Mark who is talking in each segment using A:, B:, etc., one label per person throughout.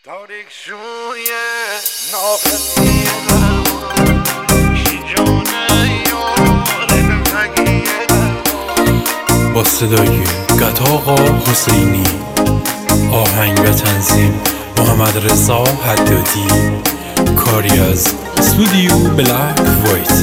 A: تاریک شوی ناختی
B: با صدای قطاقا حسینی، آهنگ و تنظیم محمد رضا حدادی، کاری از استودیو بلک وایت.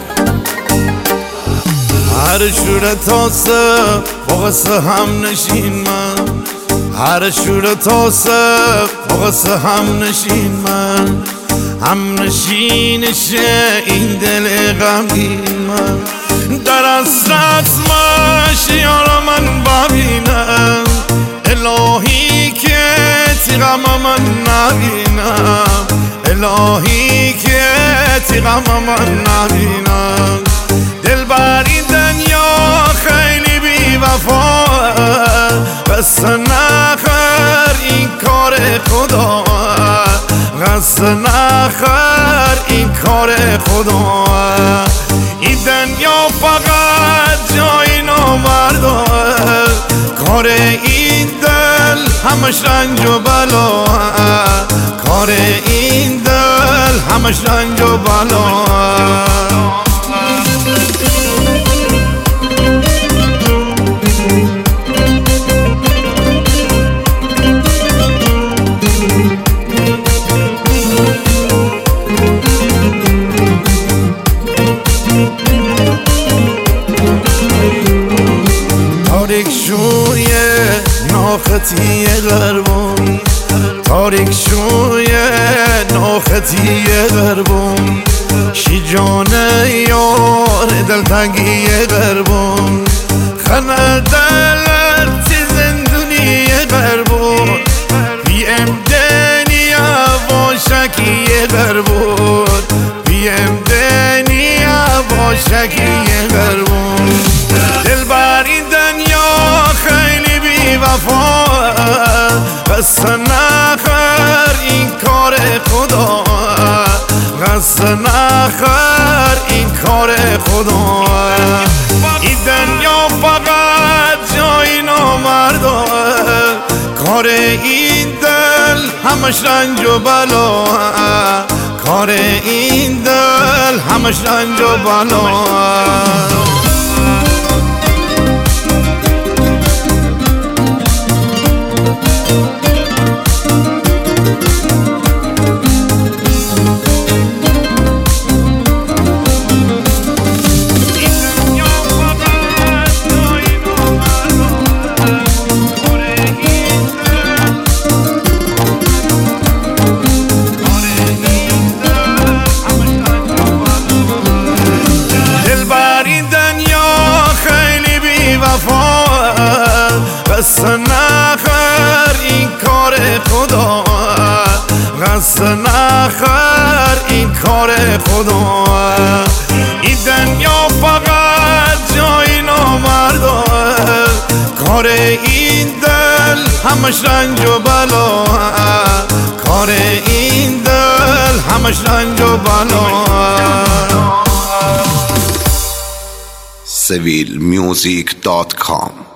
A: هر شور تاسه با قصه هم نشین من، هر شور تاسه با قصه هم نشین من، هم نشینشه این دل غمگین من. در اصلت مشیار من ببینم الهی که تیغم من نبینم، الهی که تیغم من نبینم. دل بر این دنیا خیلی بی وفاه، قصه نخر این کار خدا، قصه نخر این کار خدا. این دنیا فقط جای نامردا، کار این دل همش رنج و بلا، کار این دل همش رنج و بلا. تاریک شوی ناختی غربون، تاریک شوی ناختی غربون، شی جان یار دلتنگی غربون، خنه دلت زندونی غربون، بیم دنیا باشکی غربون، بیم دنیا باشکی غربون. دل بر این دنیا خیلی بی وفا، قصه نخر این کار خدا، قصه نخر این کار خدا. این دنیا فقط جای نامردا، کار این دل همش رنج و بلا، کار این دل همش رنج و بلا. قصه نخر این کار خدا، قصه نخر این کار خدا. این دنیا فقط جای نامردا، کار این دل همش رنج و بلا، کار این دل همش رنج و بلا.
C: civilmusic.com